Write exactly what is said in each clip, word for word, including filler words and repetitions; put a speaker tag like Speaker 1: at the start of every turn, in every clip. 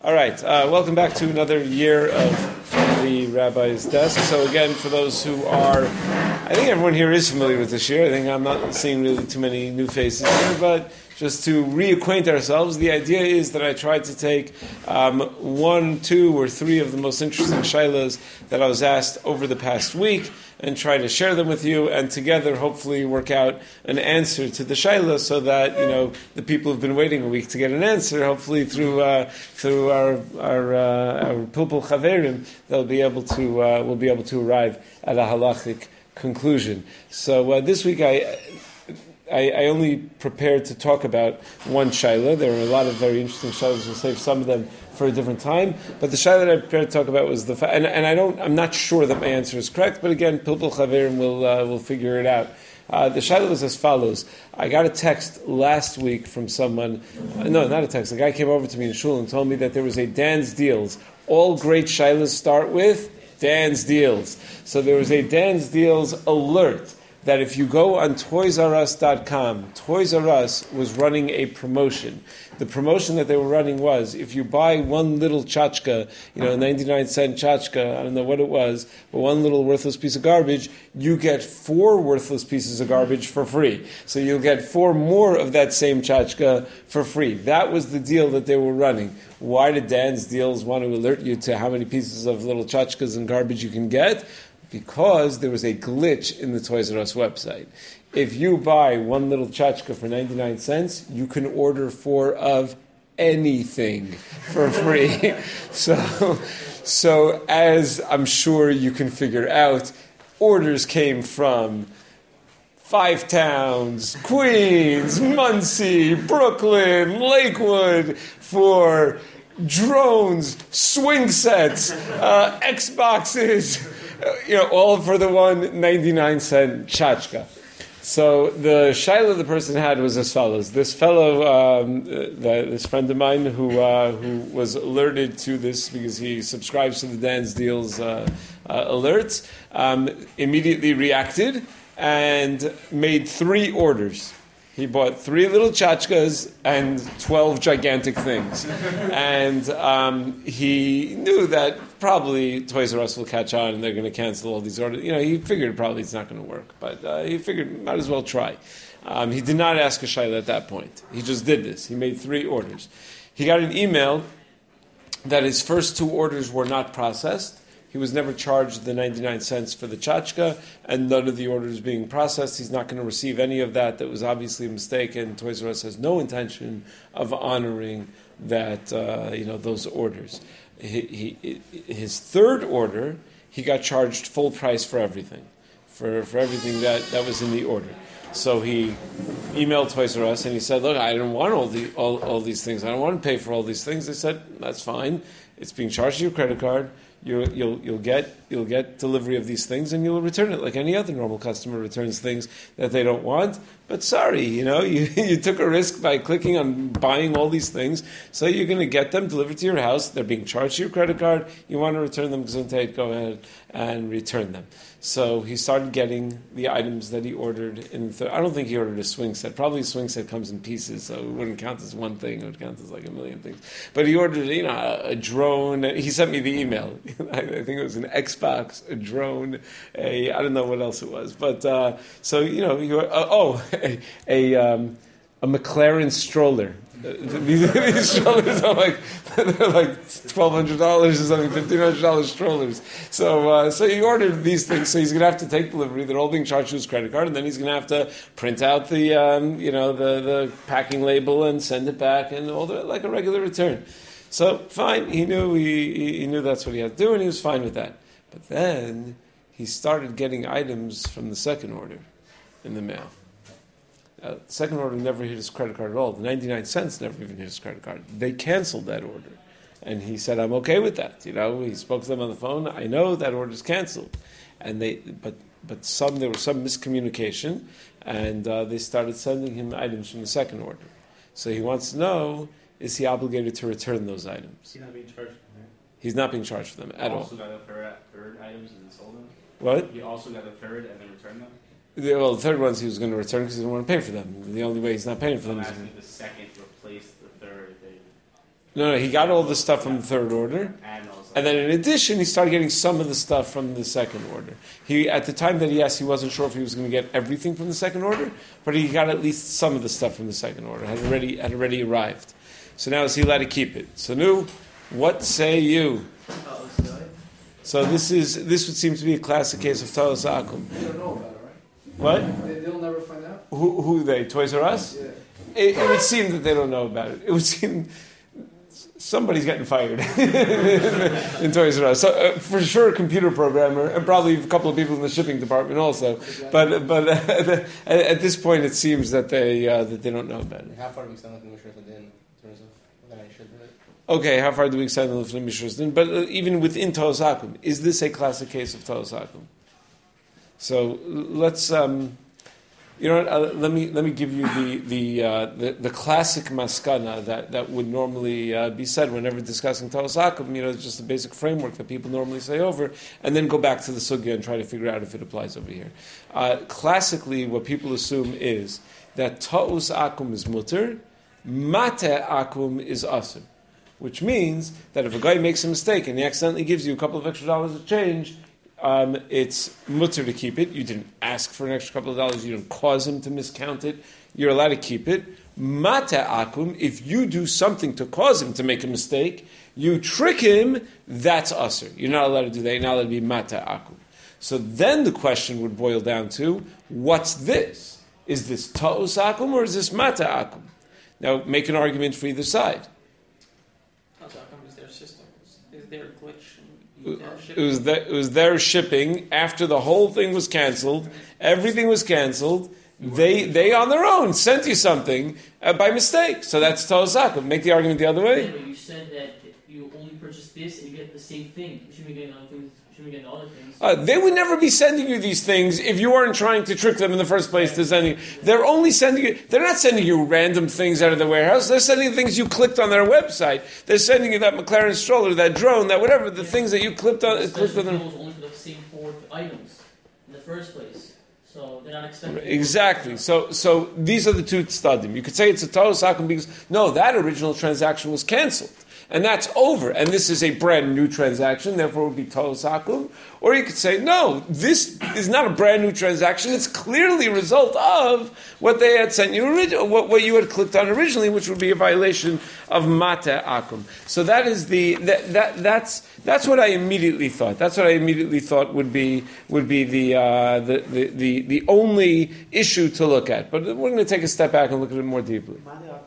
Speaker 1: All right, uh, welcome back to another year of the Rabbi's Desk. So again, for those who are, I think everyone here is familiar with this year. I think I'm not seeing really too many new faces here, but just to reacquaint ourselves, the idea is that I tried to take um, one, two, or three of the most interesting shailas that I was asked over the past week and try to share them with you, and together hopefully work out an answer to the shaila, so that you know the people who've been waiting a week to get an answer, hopefully through uh, through our our uh, our Pilpul Chaverim, they'll be able to uh, will be able to arrive at a halachic conclusion. So uh, this week I. I, I only prepared to talk about one shaila. There were a lot of very interesting shailas. We'll save some of them for a different time. But the shaila that I prepared to talk about was the fa- and, and I don't. I'm not sure that my answer is correct. But again, Pilpul Chaverim will uh, will figure it out. Uh, the shaila was as follows. I got a text last week from someone. Uh, no, not a text. A guy came over to me in shul and told me that there was a Dan's Deals. All great shailas start with Dan's Deals. So there was a Dan's Deals alert that if you go on toys r us dot com, Toys R Us was running a promotion. The promotion that they were running was, if you buy one little tchotchke, you know, ninety-nine cent tchotchke, I don't know what it was, but one little worthless piece of garbage, you get four worthless pieces of garbage for free. So you'll get four more of that same tchotchke for free. That was the deal that they were running. Why did Dan's Deals want to alert you to how many pieces of little tchotchkes and garbage you can get? Because there was a glitch in the Toys R Us website. If you buy one little tchotchke for ninety-nine cents, you can order four of anything for free. so, so as I'm sure you can figure out, orders came from Five Towns, Queens, Muncie, Brooklyn, Lakewood for drones, swing sets, uh, Xboxes, you know, all for the one ninety-nine cent tchotchke. So the shaila the person had was as follows. This fellow, um, the, this friend of mine who uh, who was alerted to this because he subscribes to the Dan's Deals uh, uh, alerts, um, immediately reacted and made three orders. He bought three little tchotchkes and twelve gigantic things. And um, he knew that probably Toys R Us will catch on and they're going to cancel all these orders. You know, he figured probably it's not going to work, but uh, he figured might as well try. Um, he did not ask a shaila at that point. He just did this. He made three orders. He got an email that his first two orders were not processed. He was never charged the ninety-nine cents for the tchotchke, and none of the orders being processed. He's not going to receive any of that. That was obviously a mistake, and Toys R Us has no intention of honoring that, uh, you know, those orders. He, he, his third order, he got charged full price for everything, for, for everything that, that was in the order. So he emailed Toys R Us and he said, "Look, I don't want all the all, all these things. I don't want to pay for all these things." They said, "That's fine. It's being charged to your credit card. You, you'll you'll get you'll get delivery of these things, and you'll return it like any other normal customer returns things that they don't want. But sorry, you know, you you took a risk by clicking on buying all these things, so you're going to get them delivered to your house. They're being charged to your credit card. You want to return them, Gesundheit, go ahead and return them." So he started getting the items that he ordered in. Th- I don't think he ordered a swing set. Probably a swing set comes in pieces, so it wouldn't count as one thing. It would count as like a million things. But he ordered, you know, a, a drone. He sent me the email. I think it was an Xbox, a drone, a I don't know what else it was. But uh, so you know, you, uh, oh, a a, um, a McLaren stroller. Uh, these, these strollers are like they're like twelve hundred dollars or something, fifteen hundred dollars strollers. So uh, so he ordered these things. So he's going to have to take delivery. They're all being charged to his credit card, and then he's going to have to print out the um, you know the, the packing label and send it back, and all the like a regular return. So fine, he knew he he knew that's what he had to do, and he was fine with that. But then he started getting items from the second order in the mail. Uh, the second order never hit his credit card at all. The ninety-nine cents never even hit his credit card. They canceled that order. And he said, "I'm okay with that." You know, he spoke to them on the phone. "I know that order's canceled." And they, but but some there was some miscommunication, and uh, they started sending him items from the second order. So he wants to know, is he obligated to return those items?
Speaker 2: He's not being charged for them.
Speaker 1: He's not being charged for them at all.
Speaker 2: He also got the third, third items and sold them?
Speaker 1: What?
Speaker 2: He also got the third and then returned them?
Speaker 1: The, well, the third ones he was going to return because he didn't want to pay for them. The only way he's not paying for them
Speaker 2: I'm
Speaker 1: is...
Speaker 2: asking if the second replaced the third. They...
Speaker 1: No, no, he got all the stuff from the third order.
Speaker 2: And also.
Speaker 1: And then in addition, he started getting some of the stuff from the second order. He, at the time that he asked, he wasn't sure if he was going to get everything from the second order, but he got at least some of the stuff from the second order, had already, had already arrived. So now is he allowed to keep it? So now, what say you? So this is this would seem to be a classic case of Talos Akum.
Speaker 3: They don't know about it, right?
Speaker 1: What?
Speaker 3: They, they'll never find out.
Speaker 1: Who, who they? Toys R Us?
Speaker 3: Yeah.
Speaker 1: It, it would seem that they don't know about it. It would seem somebody's getting fired in Toys R Us. So, uh, for sure, a computer programmer, and probably a couple of people in the shipping department also. But but uh, at, at this point, it seems that they uh, that they don't know about it.
Speaker 4: How far do we extend the Mishra Din in terms of what I should do it?
Speaker 1: Okay, how far do we extend the Lifnei Mishras Din? But uh, even within Talos Akum, is this a classic case of Talos Akum? So let's, um, you know, what, uh, let me let me give you the the uh, the, the classic maskana that, that would normally uh, be said whenever discussing Talos Akum. You know, it's just the basic framework that people normally say over, and then go back to the sugya and try to figure out if it applies over here. Uh, classically, what people assume is that Talos Akum is mutter, mate Akum is asur. Which means that if a guy makes a mistake and he accidentally gives you a couple of extra dollars of change, um, it's mutter to keep it. You didn't ask for an extra couple of dollars. You didn't cause him to miscount it. You're allowed to keep it. Mata akum, if you do something to cause him to make a mistake, you trick him, that's usher. You're not allowed to do that. You're not allowed to be mata akum. So then the question would boil down to, what's this? Is this ta'us akum or is this mata akum? Now, make an argument for either side.
Speaker 5: Is their system? Is their glitch?
Speaker 1: It was, the, it was their shipping after the whole thing was canceled. Everything was canceled. They they on their own sent you something uh, by mistake. So that's Talos Akum. Make the argument the other way.
Speaker 6: Yeah, but you said that you only purchase this and you get the same thing. You shouldn't be getting other things. You shouldn't be getting other things.
Speaker 1: Uh, they would never be sending you these things if you weren't trying to trick them in the first place to send you. They're only sending you, they're not sending you random things out of the warehouse. They're sending you things you clicked on their website. They're sending you that McLaren stroller, that drone, that whatever, the
Speaker 6: yeah.
Speaker 1: things that you clicked on.
Speaker 6: The
Speaker 1: Clicked on
Speaker 6: special
Speaker 1: them.
Speaker 6: deal was only for the same four items in the first place. So they're not expecting...
Speaker 1: Exactly. So so these are the two tzadim. You could say it's a Talos Akum because, no, that original transaction was canceled. And that's over. And this is a brand new transaction, therefore it would be Talos Akum. Or you could say, no, this is not a brand new transaction. It's clearly a result of what they had sent you originally, what, what you had clicked on originally, which would be a violation of Mata Akum. So that is the that, that that's that's what I immediately thought. That's what I immediately thought would be would be the uh, the, the, the the only issue to look at. But we're going to take a step back and look at it more deeply.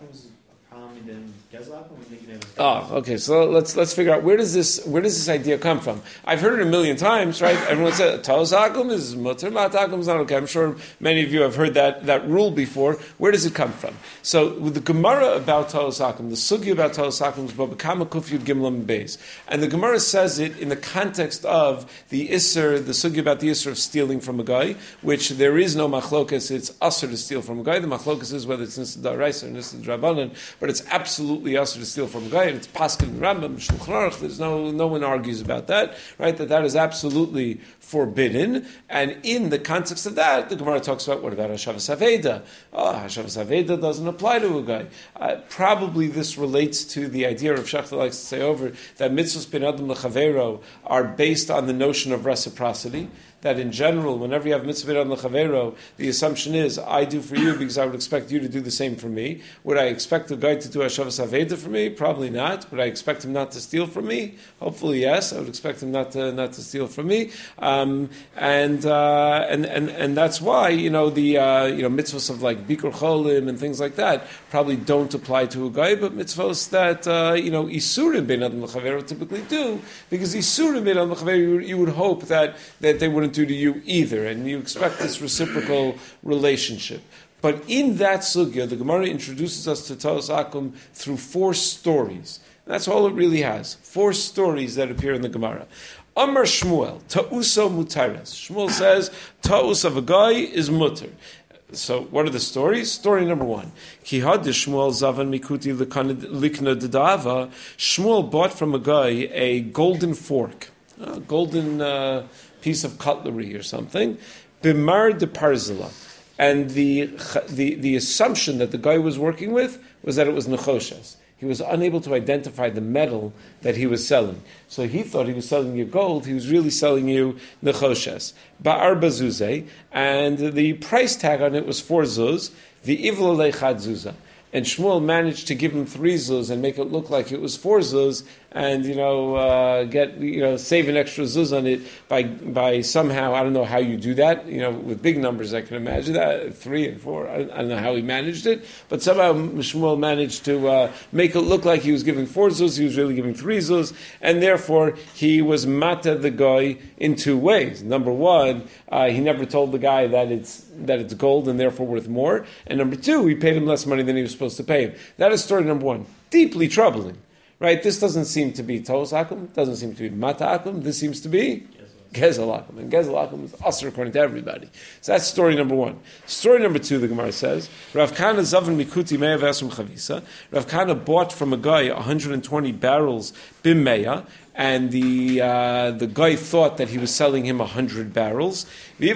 Speaker 1: Oh, okay. So let's let's figure out where does this where does this idea come from? I've heard it a million times, right? Everyone said Talos Akum is mutter, Mat Akum is not okay. I'm sure many of you have heard that, that rule before. Where does it come from? So with the Gemara about Talos Akum, the sugi about Talos Akum is Babakama Kufyud Gimlam Beis, and the Gemara says it in the context of the Isser, the sugi about the Isser of stealing from a guy, which there is no machlokas. It's usher to steal from a guy. The machlokas is whether it's Nisa Daraisa or Nisa Drabanan, but it's absolutely usher to steal from a guy. And it's Paskin and Rambam, Shulchan Aruch. There's no no one argues about that, right? That that is absolutely forbidden. And in the context of that, the Gemara talks about what about Hashavas Aveda? Oh, Hashavas Aveda doesn't apply to a guy. Uh, probably this relates to the idea of Shachta likes to say over that mitzvos ben adam lechavero are based on the notion of reciprocity. That in general, whenever you have mitzvah on lechavero, the assumption is, I do for you because I would expect you to do the same for me. Would I expect a guy to do Hashavas Aveda for me? Probably not. Would I expect him not to steal from me? Hopefully, yes. I would expect him not to not to steal from me. Um, and, uh, and and and that's why you know the uh, you know mitzvahs of like Bikur Cholim and things like that probably don't apply to a guy, but mitzvahs that uh, you know Isurim ben Adam lechavero typically do, because Isurim ben Adam lechavero you, you would hope that that they wouldn't do to you either, and you expect this reciprocal relationship. But in that sugya, the Gemara introduces us to Talos Akum through four stories. That's all it really has. Four stories that appear in the Gemara. Amar Shmuel, Ta'uso mutares. Shmuel says, Ta'us of a guy is mutter. So, what are the stories? Story number one. Ki had Shmuel zavan mikuti likna dedava. Shmuel bought from a guy a golden fork, a golden uh, piece of cutlery or something. Bimar de parzila. And the, the the assumption that the guy was working with was that it was nechoshes. He was unable to identify the metal that he was selling. So he thought he was selling you gold. He was really selling you nechoshes. Ba'ar bazuzeh, and the price tag on it was four zuz. The ivlo lechad zuzah. And Shmuel managed to give him three zuz and make it look like it was four zuz, and you know uh, get you know save an extra zuz on it by by somehow. I don't know how you do that. You know, with big numbers, I can imagine that three and four. I don't, I don't know how he managed it, but somehow Shmuel managed to uh, make it look like he was giving four zuz. He was really giving three zuz, and therefore he was mata the guy in two ways. Number one, uh, he never told the guy that it's that it's gold and therefore worth more, and number two, he paid him less money than he was supposed to pay him. That is story number one. Deeply troubling, right? This doesn't seem to be Tos Akum, doesn't seem to be Mata Akum, this seems to be Gezel Akum. And Gezel Akum is Asr according to everybody. So that's story number one. Story number two, the Gemara says, Rav Kana Zavin Mikuti Meya Vesum Chavisa. Rav Kana bought from a guy one hundred twenty barrels bim Meya, and the uh, the guy thought that he was selling him a hundred barrels.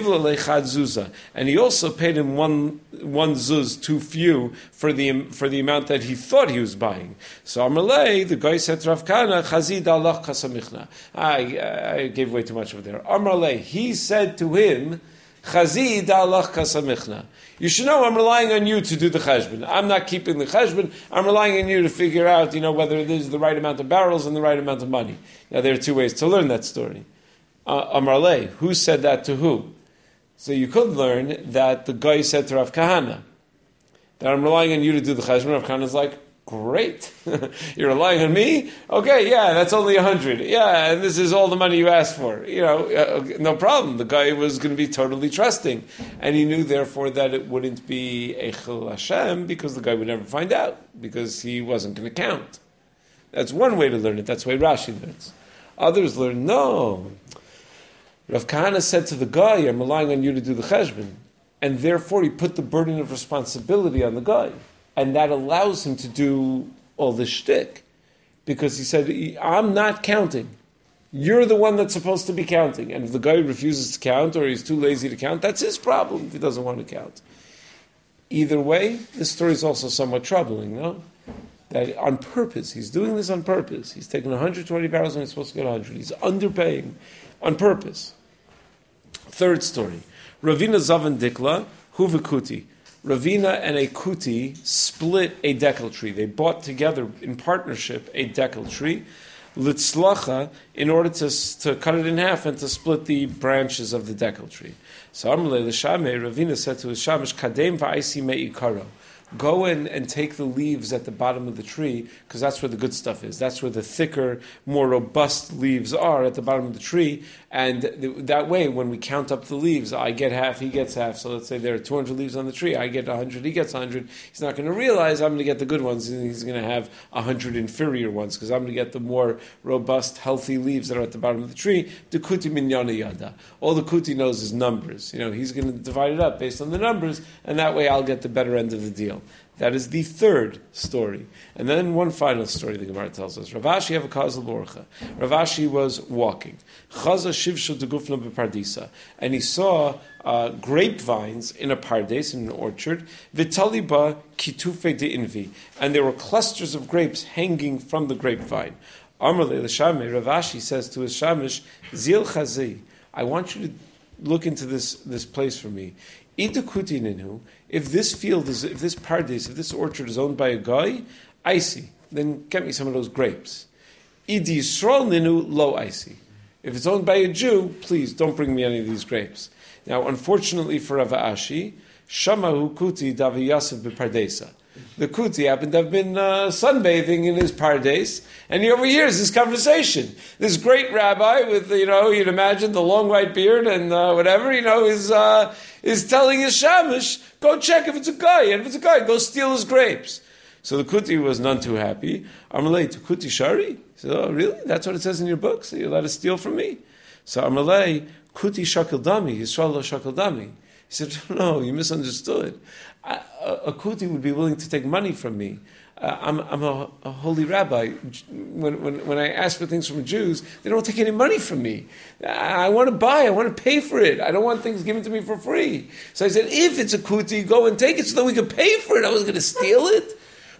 Speaker 1: And he also paid him one one zuz too few for the for the amount that he thought he was buying. So Amalei, the guy said to Rav Kana, Chazid Allah kasamichna. I I gave way too much over there. Amalei, he said to him, Chazid Allah kasamichna. You should know I'm relying on you to do the cheshbon. I'm not keeping the cheshbon. I'm relying on you to figure out, you know, whether it is the right amount of barrels and the right amount of money. Now, there are two ways to learn that story. Uh, Amarle, who said that to who? So you could learn that the guy said to Rav Kahana, that I'm relying on you to do the cheshbon. Rav Kahana is like, great. You're relying on me? Okay, yeah, that's only a hundred. Yeah, and this is all the money you asked for. You know, uh, no problem. The guy was going to be totally trusting. And he knew, therefore, that it wouldn't be Eichel Hashem because the guy would never find out because he wasn't going to count. That's one way to learn it. That's the way Rashi learns. Others learn, no. Rav Kahana said to the guy, I'm relying on you to do the cheshbon. And therefore, he put the burden of responsibility on the guy. And that allows him to do all this shtick. Because he said, I'm not counting. You're the one that's supposed to be counting. And if the guy refuses to count or he's too lazy to count, that's his problem if he doesn't want to count. Either way, this story is also somewhat troubling, no? That on purpose, he's doing this on purpose. He's taking one hundred twenty barrels and he's supposed to get one hundred. He's underpaying on purpose. Third story. Ravina Zavan Dikla, Huvikuti. Ravina and a Kuti split a decal tree. They bought together in partnership a decal tree, litzlacha, in order to, to cut it in half and to split the branches of the decal tree. So Amalei l'shamei, Ravina said to his shamish, Kadem va'isi me'ikaro. Go in and take the leaves at the bottom of the tree, because that's where the good stuff is. That's where the thicker, more robust leaves are, at the bottom of the tree. And th- that way, when we count up the leaves, I get half, he gets half. So let's say there are two hundred leaves on the tree. I get one hundred, he gets one hundred. He's not going to realize I'm going to get the good ones, and he's going to have one hundred inferior ones, because I'm going to get the more robust, healthy leaves that are at the bottom of the tree. The kuti minyana yada. All the kuti knows is numbers. You know, he's going to divide it up based on the numbers, and that way I'll get the better end of the deal. That is the third story. And then one final story the Gemara tells us. Rav Ashi have a kazal borcha. Rav Ashi was walking. Chaza shivshu degufna bepardisa. And he saw uh, grapevines in a pardes, in an orchard. Vitaliba kitufe de invi. And there were clusters of grapes hanging from the grapevine. Amar le l'shamei, Rav Ashi says to his shamish, Zil chazi, I want you to look into this, this place for me. If this field is, if this pardes, if this orchard is owned by a guy, I see. Then get me some of those grapes. Idi Yisrael ninu lo I see. If it's owned by a Jew, please don't bring me any of these grapes. Now, unfortunately for Rav Ashi, Shamahu kuti davi Yasef bepardesa. The kuti happened to have been uh, sunbathing in his pardes, and he overhears this conversation. This great rabbi with, you know, you'd imagine the long white beard and uh, whatever, you know, is uh, is telling his shamish, go check if it's a guy, and if it's a guy, go steal his grapes. So the kuti was none too happy. Amalei to kuti shari. He said, oh, really? That's what it says in your book? So you let us steal from me? So Amalei, kuti shakil dami, Yisrael lo shakil dami. He said, no, you misunderstood. I, a, a kuti would be willing to take money from me. Uh, I'm, I'm a, a holy rabbi. When, when, when I ask for things from Jews, they don't take any money from me. I, I want to buy, I want to pay for it. I don't want things given to me for free. So I said, if it's a kuti, go and take it so that we can pay for it. I was going to steal it.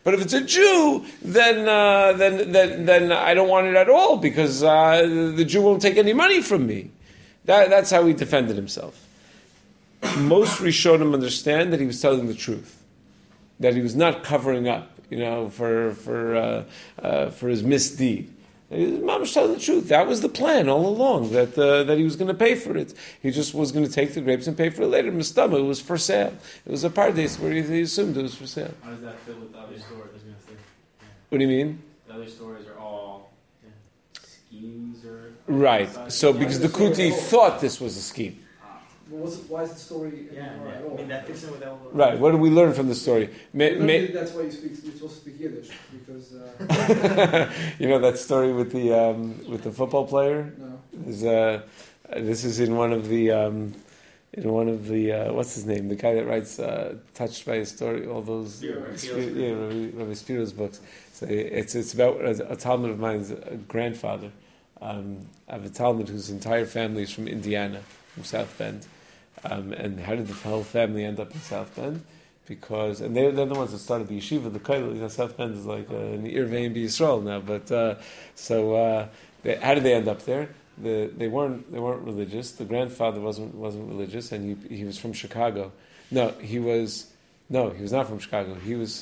Speaker 1: But if it's a Jew, then uh, then, then then I don't want it at all because uh, the Jew won't take any money from me. That, that's how he defended himself. Most Rishonim understand that he was telling the truth, that he was not covering up, you know, for for uh, uh, for his misdeed. Mom was telling the truth. That was the plan all along. That uh, that he was going to pay for it. He just was going to take the grapes and pay for it later. Mistama, it was for sale. It was a pardes where he, he assumed it was for sale.
Speaker 2: How does that fit with the other stories? I was gonna say.
Speaker 1: What do you mean?
Speaker 2: The other stories are all schemes or
Speaker 1: Right. So because the Kuti thought this was a scheme.
Speaker 3: Well, what's, why is the story
Speaker 2: Yeah,
Speaker 3: anymore
Speaker 2: yeah.
Speaker 3: at all?
Speaker 2: I mean that fits in with all the
Speaker 1: Right. What do we learn from the story? May,
Speaker 3: You don't
Speaker 1: may,
Speaker 3: think that's why you speak. You're supposed to speak Yiddish because uh,
Speaker 1: you know that story with the um, with the football player.
Speaker 3: no.
Speaker 1: Is uh, this is in one of the um, in one of the uh, what's his name? The guy that writes uh, "Touched by a Story," all those
Speaker 2: Yeah, Rabbi
Speaker 1: Spi-
Speaker 2: Spiro's
Speaker 1: yeah, Rabbi, Rabbi Spiro's books. So it's it's about a, a Talmud of mine's uh, grandfather. Um, I have a Talmud whose entire family is from Indiana, from South Bend. Um, and how did the whole family end up in South Bend? Because, and they're, they're the ones that started the yeshiva, the kollel. You know, South Bend is like uh, an Irvein B'Yisrael now. But uh, so, uh, they, how did they end up there? The, they weren't they weren't religious. The grandfather wasn't wasn't religious, and he he was from Chicago. No, he was no, he was not from Chicago. He was.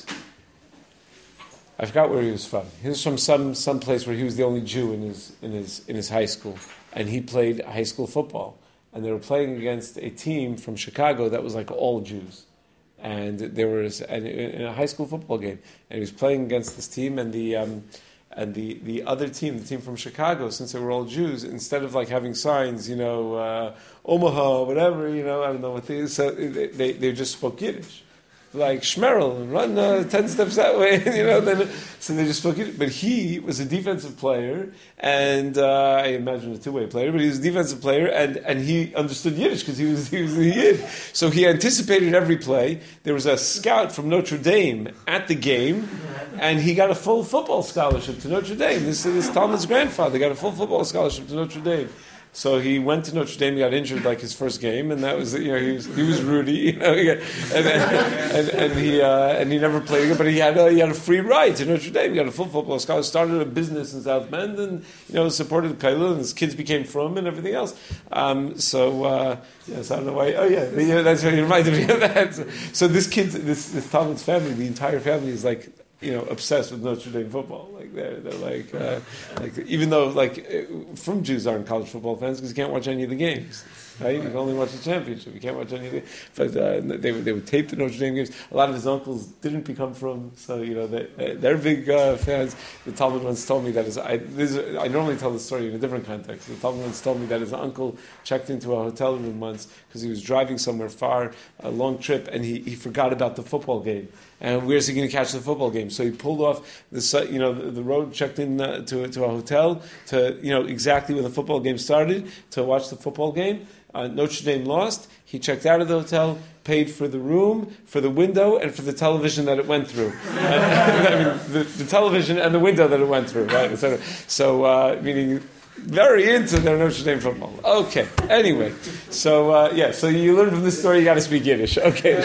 Speaker 1: I forgot where he was from. He was from some some place where he was the only Jew in his in his in his high school, and he played high school football. And they were playing against a team from Chicago that was like all Jews, and there was and in a high school football game, and he was playing against this team, and the um, and the, the other team, the team from Chicago, since they were all Jews, instead of like having signs, you know, uh, Omaha, whatever, you know, I don't know what they so they they, they just spoke Yiddish. Like Shmerel, run uh, ten steps that way, you know. Then, so they just spoke it. But he was a defensive player, and uh, I imagine a two-way player. But he was a defensive player, and, and he understood Yiddish because he was he was a Yid. So he anticipated every play. There was a scout from Notre Dame at the game, and he got a full football scholarship to Notre Dame. This this Talmud's grandfather got a full football scholarship to Notre Dame. So he went to Notre Dame, he got injured like his first game, and that was, you know, he was he was Rudy, you know, he got, and, and, and he uh, and he never played again, but he had a, he had a free ride to Notre Dame. He got a full football scholarship, started a business in South Bend, and you know supported the kollel, and his kids became from and everything else. Um, so uh, yes, I don't know why. Oh yeah, yeah, that's what you reminded me of that. So, so this kid, this this Talmud's family, the entire family is like, you know, obsessed with Notre Dame football. Like they're they're like, uh, like even though like uh, from Jews aren't college football fans because you can't watch any of the games, right? You can only watch the championship. You can't watch any of the. But uh, they would they would tape the Notre Dame games. A lot of his uncles didn't become from, so you know they they're big uh, fans. The Talmud once told me that his I this is, I normally tell the story in a different context. The Talmud once told me that his uncle checked into a hotel room once because he was driving somewhere far, a long trip, and he, he forgot about the football game. And where's he going to catch the football game? So he pulled off the you know the, the road, checked in uh, to to a hotel to you know exactly when the football game started to watch the football game. Uh, Notre Dame lost. He checked out of the hotel, paid for the room, for the window, and for the television that it went through. I mean, the, the television and the window that it went through, right? So, so uh, meaning. Very into their Notre Dame football. Okay. Anyway, so uh, yeah. So you learn from this story. You got to speak Yiddish. Okay.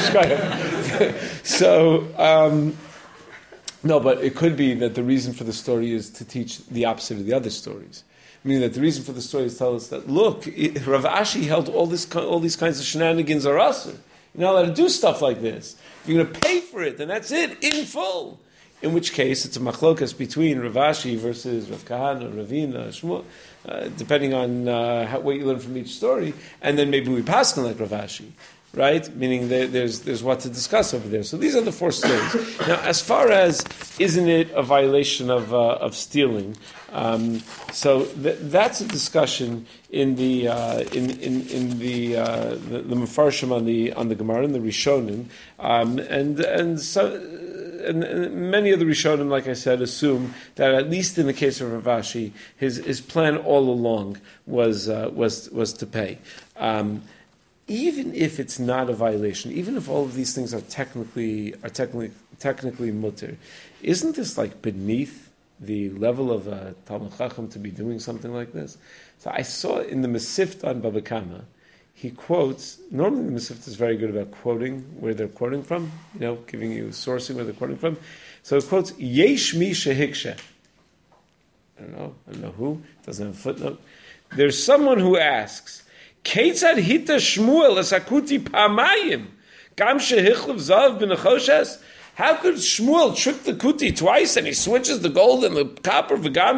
Speaker 1: so um, no, but it could be that the reason for the story is to teach the opposite of the other stories. Meaning that the reason for the story is to tell us that look, it, Rav Ashi held all this, all these kinds of shenanigans are usher. You're not allowed to do stuff like this. If you're going to pay for it, then that's it in full. In which case, it's a machlokas between Rav Ashi versus Rav Kahana, Ravina, Shmuel, uh, depending on uh, how, what you learn from each story, and then maybe we pass on like Rav Ashi, right? Meaning there, there's there's what to discuss over there. So these are the four stories. Now, as far as isn't it a violation of uh, of stealing? Um, so th- that's a discussion in the uh, in in in the uh, the, the Mefarshim on the on the Gemara and the Rishonim, um, and and so. And, and many of the Rishonim, like I said, assume that at least in the case of Rav Ashi, his his plan all along was uh, was was to pay, um, even if it's not a violation, even if all of these things are technically are technically technically mutter, isn't this like beneath the level of a Talmud Chacham to be doing something like this? So I saw in the Masifta on Baba Kama, he quotes, normally the Mesivta is very good about quoting where they're quoting from, you know, giving you sourcing where they're quoting from. So it quotes, Yesh mi shehikshe. I don't know, I don't know who, doesn't have a footnote. There's someone who asks, Keitzad hita Shmuel esakuti pamayim, gam shehichlav zav b'nechoshes? How could Shmuel trick the kuti twice and he switches the gold and the copper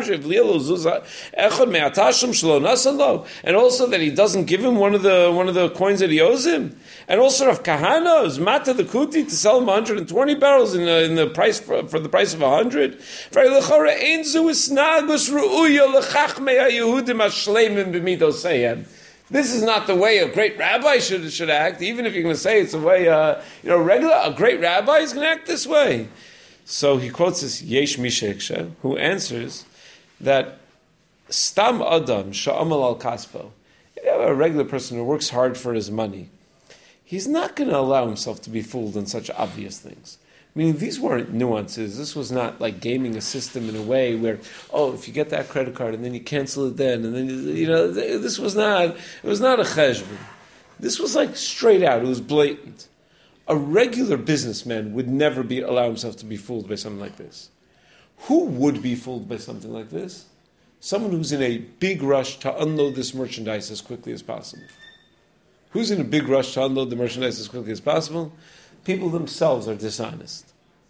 Speaker 1: and also that he doesn't give him one of the one of the coins that he owes him, and also Rav Kahana is mata the kuti to sell him one hundred twenty barrels in the, in the price for, for the price of one hundred. This is not the way a great rabbi should should act. Even if you're going to say it's the way uh, you know regular a great rabbi is going to act this way. So he quotes this Yesh Misheksha, who answers that Stam Adam Sha'amal al Kaspo. If you have a regular person who works hard for his money, he's not going to allow himself to be fooled on such obvious things. I mean, these weren't nuances. This was not like gaming a system in a way where, oh, if you get that credit card and then you cancel it then, and then, you know, this was not, it was not a cheshbon. This was like straight out. It was blatant. A regular businessman would never be allow himself to be fooled by something like this. Who would be fooled by something like this? Someone who's in a big rush to unload this merchandise as quickly as possible. Who's in a big rush to unload the merchandise as quickly as possible? People themselves are dishonest.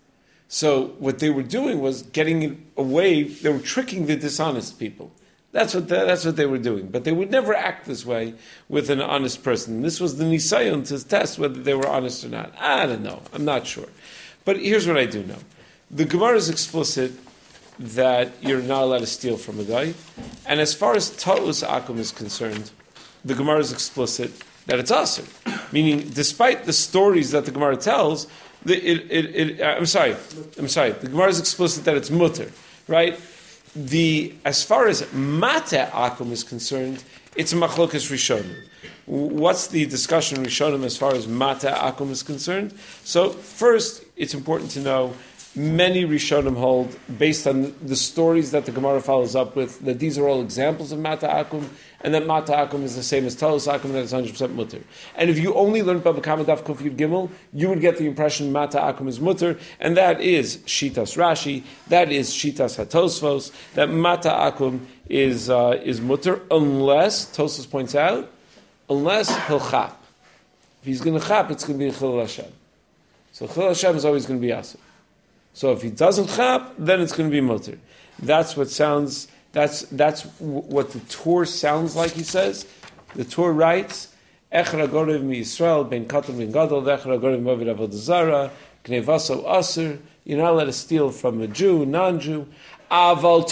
Speaker 1: So what they were doing was getting it away. They were tricking the dishonest people. That's what the, that's what they were doing. But they would never act this way with an honest person. This was the nisayon to test whether they were honest or not. I don't know. I'm not sure. But here's what I do know. The Gemara is explicit that you're not allowed to steal from a guy. And as far as Ta'us Akum is concerned, the Gemara is explicit that it's asur. Meaning, despite the stories that the Gemara tells, the, it, it, it, uh, I'm sorry, I'm sorry, the Gemara is explicit that it's mutter, right? The as far as mata akum is concerned, it's a machlokas rishonim. What's the discussion rishonim as far as mata akum is concerned? So first, it's important to know many rishonim hold, based on the stories that the Gemara follows up with, that these are all examples of mata akum, and that mata akum is the same as talus akum, and that it's one hundred percent mutter. And if you only learned Baba Kama Daf Kuf Yud Gimel, you would get the impression mata akum is mutter, and that is Shitas Rashi, that is Shitas HaTosfos, that mata akum is uh, is mutter, unless, Tosfos points out, unless he'll chap. If he's going to chap, it's going to be a Chilul Hashem. So Chilul Hashem is always going to be asur. So if he doesn't chap, then it's going to be mutter. That's what sounds. That's that's w- what the Torah sounds like. He says, the Torah writes, "Echra gorev mi Yisrael ben katan ben gadol, v'echra gorev movid avodah zara, gnevaso asur." You're not allowed to steal from a Jew, non-Jew. Aval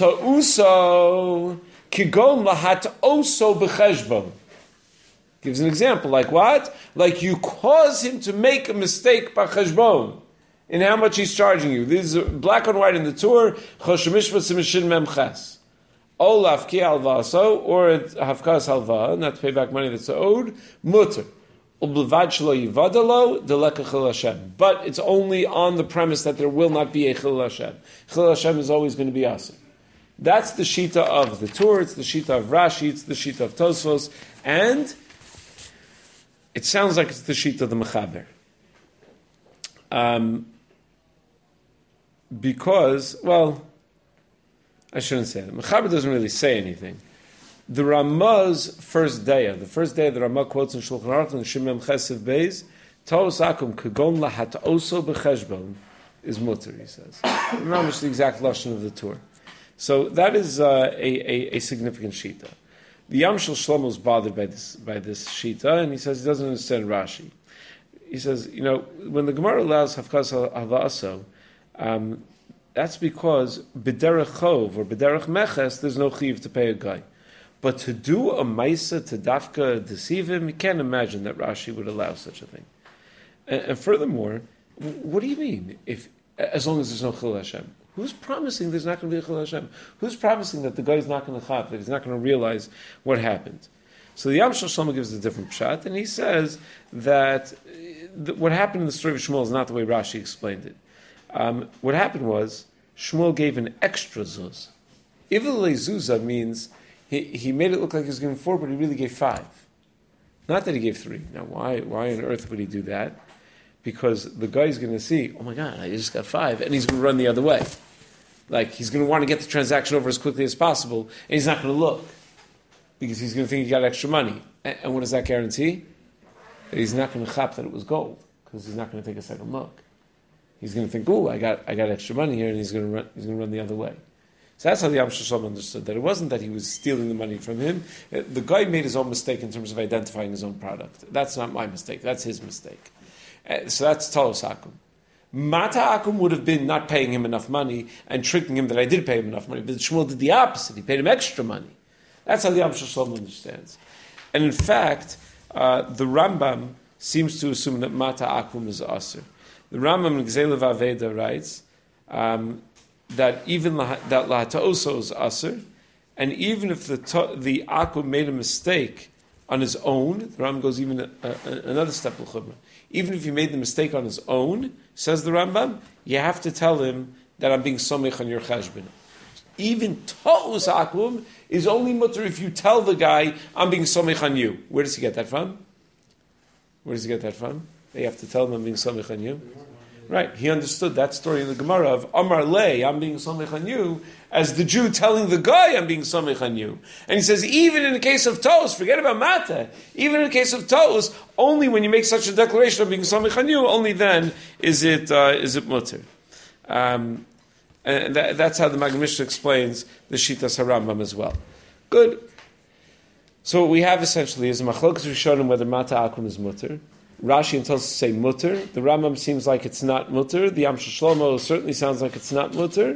Speaker 1: ta'uso kigon lahat oso b'cheshbon. Gives an example, like what? Like you cause him to make a mistake b'cheshbon. In how much he's charging you. This is black and white in the Torah. Choshemishvat simishin memches. Olaf ki alvaso, or hafkas halva, not to pay back money that's owed. Mutter. Ublevad shelo yivadalo deleka chil Hashem. But it's only on the premise that there will not be a chil Hashem. Chil Hashem is always going to be asur. That's the shita of the Torah. It's the shita of Rashi. It's the shita of Tosfos, and it sounds like it's the shita of the Mechaber. Um. Because, well, I shouldn't say that. Mechaber doesn't really say anything. The Ramah's first day, the first day the Ramah quotes in Shulchan Aruch and Shimon Chesiv Beis, Ta'us Akum kagon lahat oso b'cheshbon is mutter, he says. Not much the exact lashon of the Torah. So that is uh, a, a, a significant shita. The Yam Shel Shlomo is bothered by this by this shita, and he says he doesn't understand Rashi. He says, you know, when the Gemara allows Hafkas Havaso, Um, that's because b'derech chov or b'derech meches, there's no chiv to pay a guy. But to do a maisa to dafka deceive him, you can't imagine that Rashi would allow such a thing. And, and furthermore, what do you mean? If as long as there's no chil Hashem, who's promising there's not going to be a chil Hashem? Who's promising that the guy is not going to chap, that he's not going to realize what happened? So the Yam Shel Shlomo gives a different pshat, and he says that the, what happened in the story of Shmuel is not the way Rashi explained it. Um, what happened was, Shmuel gave an extra zuz. Ivle zuzah means he, he made it look like he was giving four, but he really gave five. Not that he gave three. Now, why, why on earth would he do that? Because the guy's going to see, oh my God, I just got five, and he's going to run the other way. Like, he's going to want to get the transaction over as quickly as possible, and he's not going to look, because he's going to think he got extra money. And, and what does that guarantee? That he's not going to chap that it was gold, because he's not going to take a second look. He's going to think, oh, I got I got extra money here, and he's going to run, he's going to run the other way. So that's how the Am Shalom understood that. It wasn't that he was stealing the money from him. The guy made his own mistake in terms of identifying his own product. That's not my mistake. That's his mistake. Uh, so that's Talos Akum. Mata Akum would have been not paying him enough money and tricking him that I did pay him enough money. But Shmuel did the opposite. He paid him extra money. That's how the Am Shalom understands. And in fact, uh, the Rambam seems to assume that Mata Akum is Asr. The Rambam in Gzelev Aveda writes um, that even la, that Lahata'oso is Asr, and even if the to, the Akum made a mistake on his own, the Rambam goes even a, a, another step l'chumrah. Even if he made the mistake on his own, says the Rambam, you have to tell him that I'm being somech on your cheshbon. Even To'us Akum is only mutter if you tell the guy, I'm being somech on you. Where does he get that from? Where does he get that from? They have to tell him I'm being somech on you. Right, he understood that story in the Gemara of Amar Le, I'm being somech on you, as the Jew telling the guy I'm being somech on you. And he says, even in the case of To'us, forget about Mata, even in the case of To'us, only when you make such a declaration of being somech on you, only then is it uh, is it mutter. Um, and that, that's how the Maggid Mishnah explains the Shitas HaRambam as well. Good. So what we have essentially is a Machlokas Rishonim whether Mata Akum is mutter. Rashi and Tosfos say mutter. The Rambam seems like it's not mutter. The Am Shlomo certainly sounds like it's not mutter.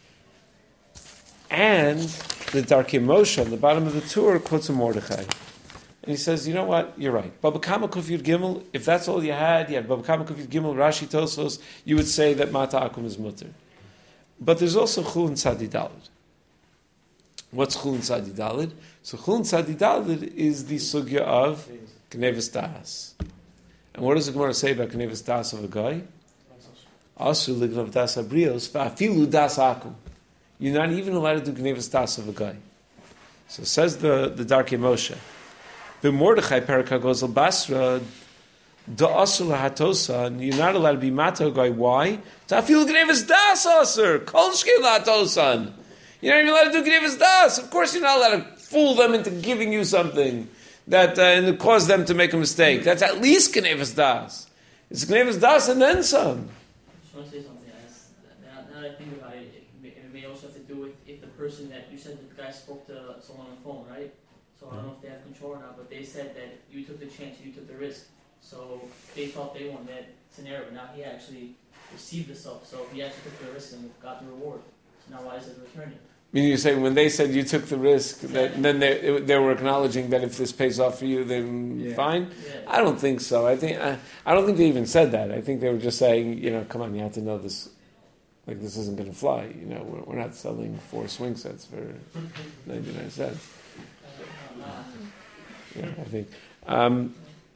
Speaker 1: And the Darkei Moshe on the bottom of the Tur quotes a Mordechai. And he says, you know what? You're right. Baba Kama Kuf Yud Gimel, if that's all you had, you had Baba Kama Kuf Yud Gimel, Rashi Tosfos, you would say that Mata Akum is mutter. But there's also Chul and Tzadi Daled. What's Chul and Tzadi Daled? So Chul and Tzadi Daled is the sugya of Gnevus Das. And what does the Gemara say about Gnevus Das of a guy? Asu lignav das abrios va'afilu das akum. You're not even allowed to do Gnevus Das of a guy. So says the, the Darkei Moshe. The Mordechai Perika goes al Basra da asu lahatosa, and you're not allowed to be mata a guy. Why? Ta'afilu Gnevus Das aser kol shkei lahatosan. You're not even allowed to do Gnevus Das. Of course, you're not allowed to fool them into giving you something that uh, and cause them to make a mistake. That's at least Gnevus Das. It's Gnevus Das and then some.
Speaker 6: I just want to say something. As, now, now that I think about it, it may, it may also have to do with if the person that you said that the guy spoke to someone on the phone, right? So I don't know if they have control or not, but they said that you took the chance, you took the risk. So they thought they won that scenario, but now he actually received the stuff. So he actually took the risk and got the reward. So now why is it returning?
Speaker 1: Meaning you're saying when they said you took the risk, that then they they were acknowledging that if this pays off for you, then
Speaker 3: Yeah.
Speaker 1: fine.
Speaker 6: Yeah.
Speaker 1: I don't think so. I think I, I don't think they even said that. I think they were just saying, you know, come on, you have to know this. Like this isn't going to fly. You know, we're, we're not selling four swing sets for ninety-nine cents. Yeah, I think um,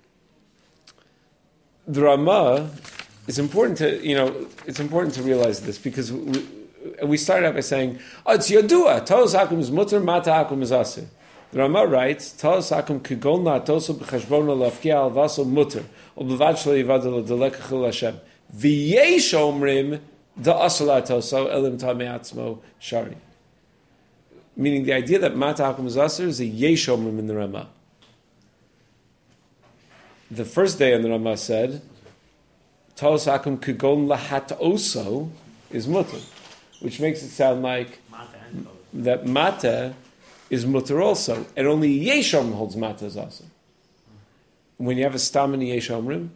Speaker 1: the Ramah is important to you know it's important to realize this because. We, We started out by saying, oh, it's Yadua. Talos Akum is mutter, Mata Akum is asir. The Ramah writes, Talos Akum kigol na'atoso b'chashbono lafkia alvaso mutter, o b'vad shlo yivadu l'delekachil Hashem. V'yesh omrim da'asol atoso elim tamei atzmo shari. Meaning the idea that Mata Akum is asir is a yesh omrim in the Ramah. The first day in the Ramah said, Talos Akum kigol lahatoso is mutter. Which makes it sound like that mata is mutter also, and only yeshom holds mata as also. When you have a stam in yeshomrim,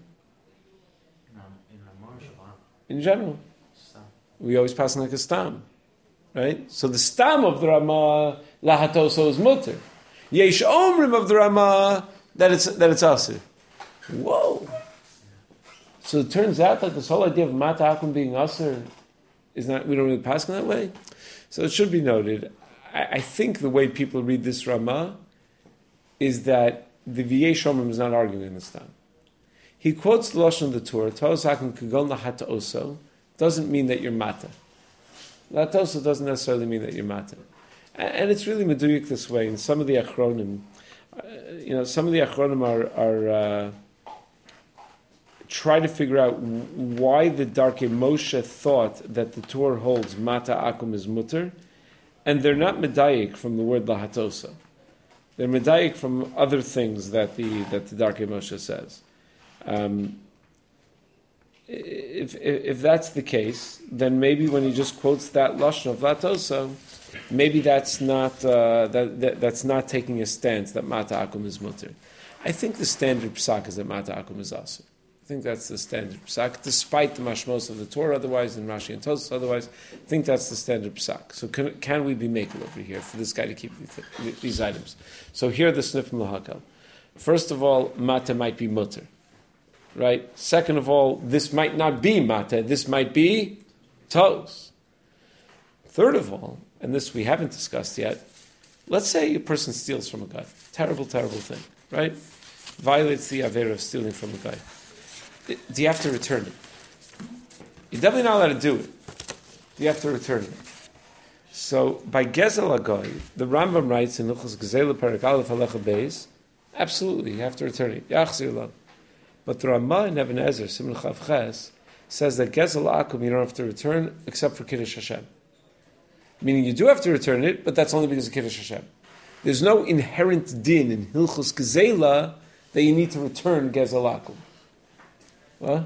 Speaker 1: in general, we always pass like a stam, right? So the stam of the Ramah lahatoso is mutter. Yeshomrim of the Ramah that it's that it's asir. Whoa! So it turns out that this whole idea of mata akum being asir. Is not we don't really pass in that way, so it should be noted. I, I think the way people read this Ramah is that the V'yei Shomrim is not arguing in this time. He quotes the lashon of the Torah. Talos Akum kigol lahatoso doesn't mean that you're mata. Lahatoso doesn't necessarily mean that you're mata, and, and it's really meduyik this way. In some of the Achronim, you know, some of the Achronim are, are uh, try to figure out why the Darkei Moshe thought that the Torah holds Mata Akum is mutter, and they're not medayik from the word Lahatosa. They're medayik from other things that the that the Darkei Moshe says. Um, if, if if that's the case, then maybe when he just quotes that lashon of Lahatosa, maybe that's not uh, that, that that's not taking a stance that Mata Akum is mutter. I think the standard psak is that Mata Akum is asur. I think that's the standard psak, despite the mashmos of the Torah otherwise, and Rashi and Tosfos otherwise. I think that's the standard psak. So can, can we be makel over here for this guy to keep these, these items? So here are the snifim lahakal. First of all, mata might be mutter, right? Second of all, this might not be mata, this might be tos. Third of all, and this we haven't discussed yet, let's say a person steals from a guy. Terrible, terrible thing, right? Violates the avera of stealing from a guy. Do you have to return it? You're definitely not allowed to do it. Do you have to return it? So, by Gezel Agoy, the Rambam writes in Luchos Gezela Perek Aleph Halacha Beis, absolutely, you have to return it. Yachzir lo. But the Ramah in Even Ezer, Siman Chav Ches, says that Gezel Akum you don't have to return except for Kiddush Hashem. Meaning you do have to return it, but that's only because of Kiddush Hashem. There's no inherent din in Hilchos Gezela that you need to return Gezel Akum. What?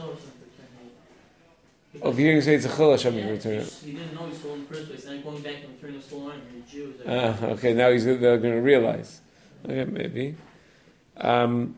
Speaker 1: Over here you say it's a chol Hashem you return it.
Speaker 6: He didn't know he stole in the first place, and then going back and returning the stolen item, you're a Jew.
Speaker 1: Ah, okay, now he's they're going to realize. Okay, maybe. Um,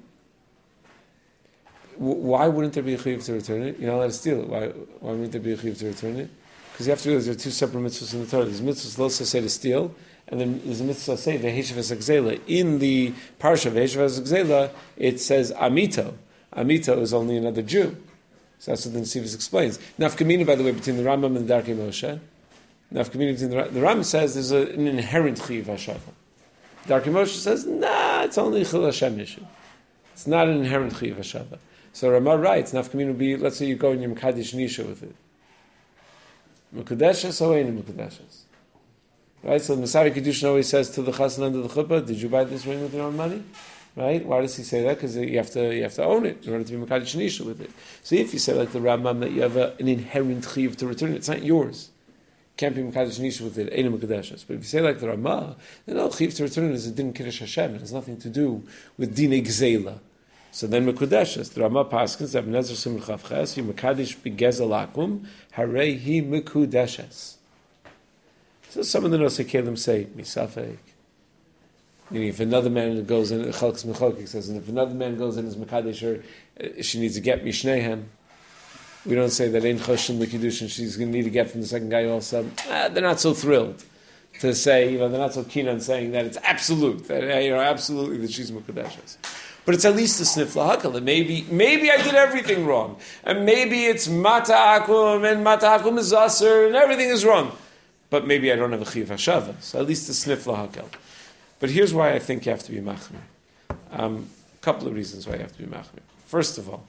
Speaker 1: w- why wouldn't there be a chiyuv to return it? You're not allowed to steal it. Why, why wouldn't there be a chiyuv to return it? Because you have to realize there are two separate mitzvahs in the Torah. There's mitzvahs lo say to steal, and then there's a mitzvah say v'heshav esagzela. In the parsha v'heshav esagzela, it says amito. Amito is only another Jew. So that's what the Nesivos explains. Nafkamina, by the way, between the Rambam and the Darkei Moshe. Nafkamina between the, the Rambam says there's a, an inherent chiyuv hashava. Darkei Moshe says, nah, it's only chil Hashem issue. It's not an inherent chiyuv hashava. So Ramah writes, Nafkamina would be, let's say you go and you mekadesh nisha with it. Mekudeshes or ain't mekudeshes? Right? So the Masari Kedushin always says to the chassan under the chuppah, did you buy this ring with your own money? Right? Why does he say that? Because you have to you have to own it in order to be mekadesh nisha with it. So if you say like the Rambam that you have a, an inherent chiyuv to return it, it's not yours. Can't be mekadesh nisha with it. Ain't mekudeshes. But if you say like the Ramah, then all chiyuv to return it is a din kiddush Hashem. It has nothing to do with din gzela. So then mekudeshes. The Ramah paskins Even Ezer Siman Chav Ches you mekadesh begezel akum harei hi mekudeshes. So some of the Nosei Kelim say misafek. Meaning, if another man goes in, Chalkes Mechalkik says, and if another man goes in as Mekadesh, or uh, she needs to get Mishnehem, we don't say that Ein Choshen L'Kiddushin, she's going to need to get from the second guy also. Ah, they're not so thrilled to say, you know, they're not so keen on saying that it's absolute, that, you know, absolutely that she's Mekadesh. But it's at least a snif lahakal, that maybe, maybe I did everything wrong, and maybe it's Mata Akum, and Mata Akum is Aser, and everything is wrong. But maybe I don't have a Chiv Hashava, so at least a snif lahakal. But here's why I think you have to be machmir. Um, a couple of reasons why you have to be machmir. First of all,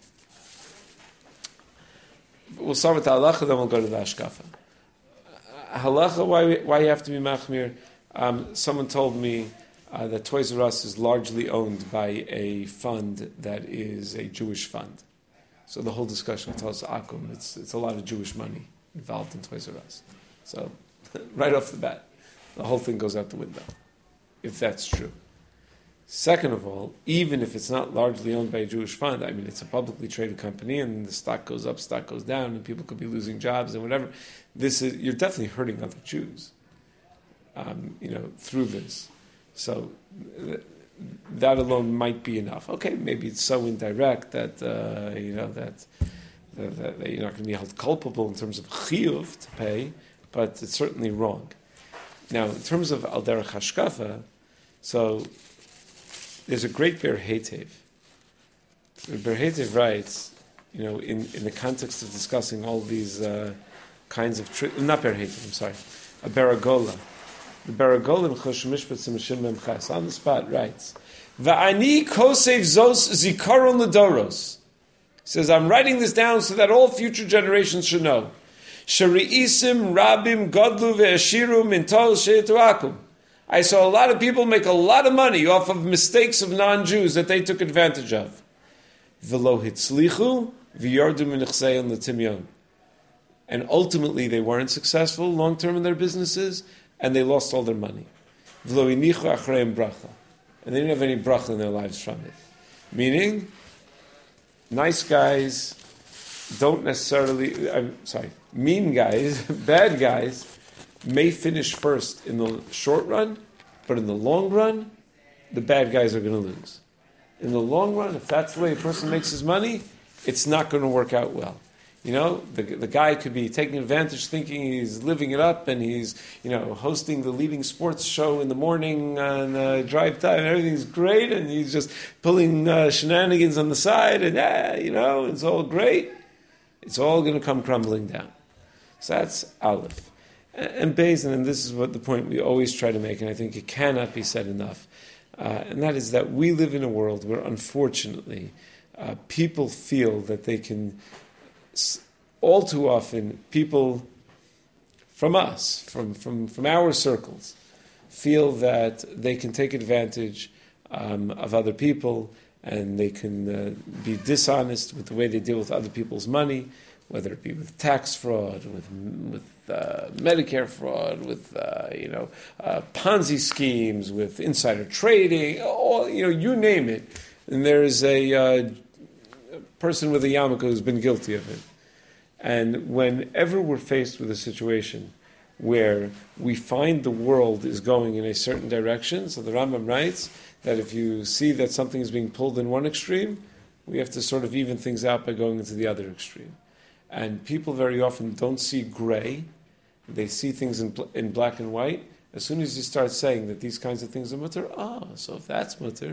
Speaker 1: we'll start with the halacha, then we'll go to the ashkafa. Uh, halacha, why, why you have to be machmir? Um, someone told me uh, that Toys R Us is largely owned by a fund that is a Jewish fund. So the whole discussion of Tos Akum, it's, it's a lot of Jewish money involved in Toys R Us. So right off the bat, the whole thing goes out the window, if that's true. Second of all, even if it's not largely owned by a Jewish fund, I mean, it's a publicly traded company, and the stock goes up, stock goes down, and people could be losing jobs and whatever. This is, you're definitely hurting other Jews, um, you know, through this. So th- that alone might be enough. Okay, maybe it's so indirect that uh, you know that, that, that you're not going to be held culpable in terms of chiyuv to pay, but it's certainly wrong. Now, in terms of al derech hashkafa, so there's a great Ber Hetev. Ber Hetev writes, you know, in, in the context of discussing all these uh, kinds of tri- not Ber Hetev, I'm sorry, a Beragola. The Beragola in Chosh Mishpat Simashim Mem Ches on the spot writes, "Va'ani kosev zos zikaron ledoros." He says, "I'm writing this down so that all future generations should know." Shari'isim rabim godlu ve'ashiru min tol she'etu akum. I saw a lot of people make a lot of money off of mistakes of non-Jews that they took advantage of. V'lo hitzlichu v'yardu min nechsein l'timyon. And ultimately they weren't successful long-term in their businesses, and they lost all their money. V'lo inichu achreim bracha. And they didn't have any bracha in their lives from it. Meaning, nice guys don't necessarily, I'm sorry, mean guys, bad guys, may finish first in the short run, but in the long run, the bad guys are going to lose. In the long run, if that's the way a person makes his money, it's not going to work out well. You know, the the guy could be taking advantage, thinking he's living it up, and he's, you know, hosting the leading sports show in the morning on uh, drive time, and everything's great, and he's just pulling uh, shenanigans on the side, and ah, you know, it's all great. It's all going to come crumbling down. So that's Aleph. And Beis, and this is what the point we always try to make, and I think it cannot be said enough, uh, and that is that we live in a world where, unfortunately, uh, people feel that they can, all too often, people from us, from, from, from our circles, feel that they can take advantage um, of other people, and they can uh, be dishonest with the way they deal with other people's money, whether it be with tax fraud, with with uh, Medicare fraud, with uh, you know uh, Ponzi schemes, with insider trading, all, you know, you name it. And there is a, uh, a person with a yarmulke who's been guilty of it. And whenever we're faced with a situation where we find the world is going in a certain direction, so the Rambam writes that if you see that something is being pulled in one extreme, we have to sort of even things out by going into the other extreme. And people very often don't see gray. They see things in, bl- in black and white. As soon as you start saying that these kinds of things are mutter, ah, oh, so if that's mutter,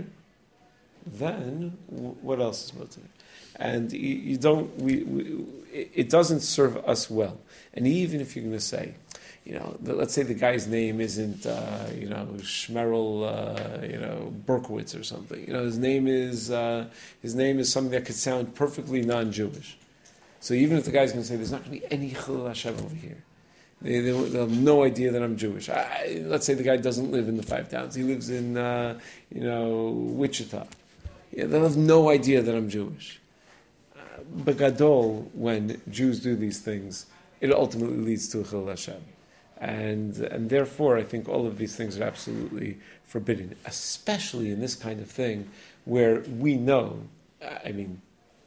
Speaker 1: then w- what else is mutter? And you, you don't, we, we, it doesn't serve us well. And even if you're going to say, you know, the, let's say the guy's name isn't, uh, you know, Shmerel, uh, you know, Berkowitz or something. You know, his name is, uh, his name is something that could sound perfectly non-Jewish. So even if the guy's going to say, there's not going to be any Chilul Hashem over here, they, they, they'll have no idea that I'm Jewish. I, let's say the guy doesn't live in the Five Towns; he lives in, uh, you know, Wichita. Yeah, they'll have no idea that I'm Jewish. Uh, but Gadol, when Jews do these things, it ultimately leads to a Chilul Hashem, and and therefore I think all of these things are absolutely forbidden, especially in this kind of thing where we know. I mean,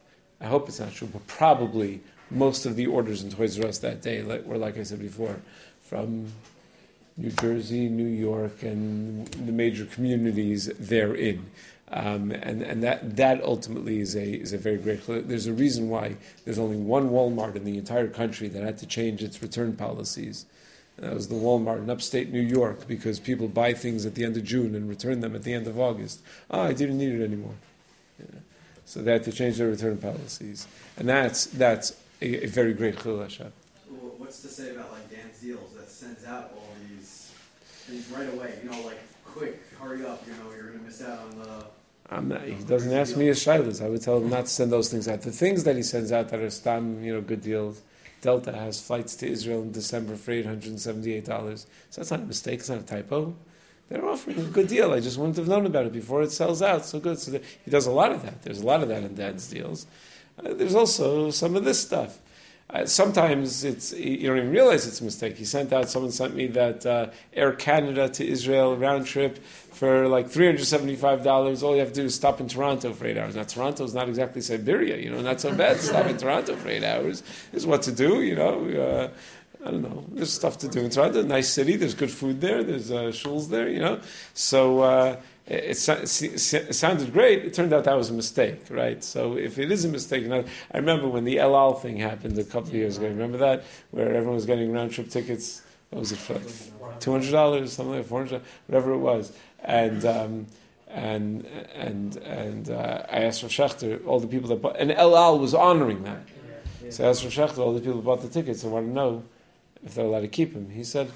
Speaker 1: I hope it's not true, but probably most of the orders in Toys R Us that day were, like I said before, from New Jersey, New York, and the major communities therein. Um, and and that, that ultimately is a is a very great. There's a reason why there's only one Walmart in the entire country that had to change its return policies. And that was the Walmart in upstate New York, because people buy things at the end of June and return them at the end of August. Oh, I didn't need it anymore. Yeah. So they had to change their return policies, and that's that's a, a very great Chilul Hashem.
Speaker 7: So what's to say about like Dan's Deals that sends out all these things right away? You know, like quick, hurry up. You know, you're going to miss out on the.
Speaker 1: I'm not, he doesn't ask me his shilas. I would tell him not to send those things out. The things that he sends out that are stam, you know, good deals. Delta has flights to Israel in December for eight hundred and seventy-eight dollars. So that's not a mistake. It's not a typo. They're offering a good deal. I just wouldn't have known about it before it sells out. So good. So he does a lot of that. There's a lot of that in Dad's deals. Uh, there's also some of this stuff. Uh, sometimes it's you don't even realize it's a mistake. He sent out. Someone sent me that uh, Air Canada to Israel round trip for like three hundred seventy-five dollars. All you have to do is stop in Toronto for eight hours. Now Toronto's not exactly Siberia, you know, not so bad. Stop in Toronto for eight hours is what to do, you know. Uh, I don't know. There's stuff to do in Toronto. Nice city. There's good food there. There's uh, shuls there. You know. So uh, it, it, it sounded great. It turned out that was a mistake, right? So if it is a mistake, you know, I remember when the El Al thing happened a couple of years ago. Remember that, where everyone was getting round trip tickets. What was it for? Two hundred dollars, something like four hundred, whatever it was. And um, and and and uh, I asked Rav Shechter, all the people that bought, and El Al was honoring that. So I asked Rav Shechter, all the people who bought the tickets, I want to know if they're allowed to keep him. He said,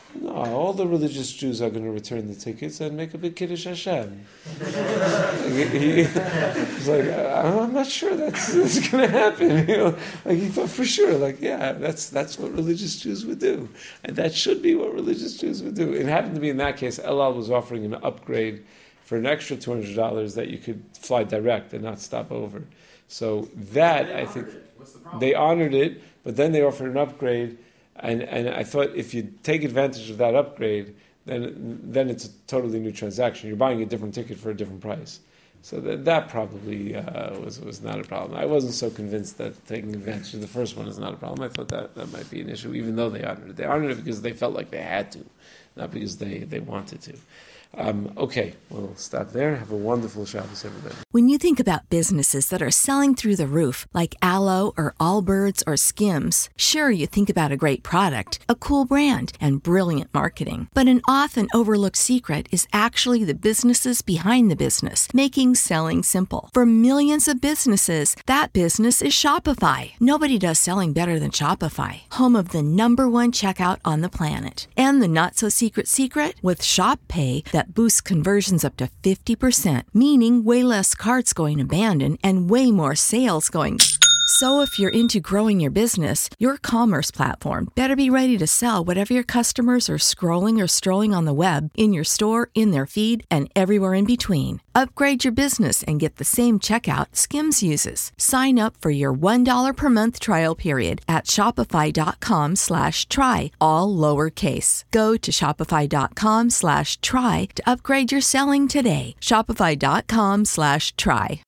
Speaker 1: No, all the religious Jews are going to return the tickets and make a big Kiddush Hashem. Like, he, he's like, I'm not sure that's, that's going to happen. You know, like he thought for sure, like, yeah, that's that's what religious Jews would do, and that should be what religious Jews would do. It happened to be in that case, El Al was offering an upgrade for an extra two hundred dollars that you could fly direct and not stop over. So that
Speaker 7: They
Speaker 1: I
Speaker 7: honored
Speaker 1: think
Speaker 7: it. What's the problem?
Speaker 1: they honored it, but then they offered an upgrade. And and I thought if you take advantage of that upgrade, then then it's a totally new transaction. You're buying a different ticket for a different price. So that that probably uh, was was not a problem. I wasn't so convinced that taking advantage of the first one is not a problem. I thought that, that might be an issue, even though they honored it. They honored it because they felt like they had to, not because they, they wanted to. Um, okay, we'll stop there. Have a wonderful Shabbos, everybody.
Speaker 8: When you think about businesses that are selling through the roof, like Aloe or Allbirds or Skims, sure, you think about a great product, a cool brand, and brilliant marketing. But an often overlooked secret is actually the businesses behind the business, making selling simple. For millions of businesses, that business is Shopify. Nobody does selling better than Shopify, home of the number one checkout on the planet. And the not-so-secret secret? With Shop Pay, that boosts conversions up to fifty percent, meaning way less carts going abandoned and way more sales going. So if you're into growing your business, your commerce platform better be ready to sell whatever your customers are scrolling or strolling on the web, in your store, in their feed, and everywhere in between. Upgrade your business and get the same checkout Skims uses. Sign up for your one dollar per month trial period at shopify.com slash try, all lowercase. Go to shopify.com slash try to upgrade your selling today. Shopify.com slash try.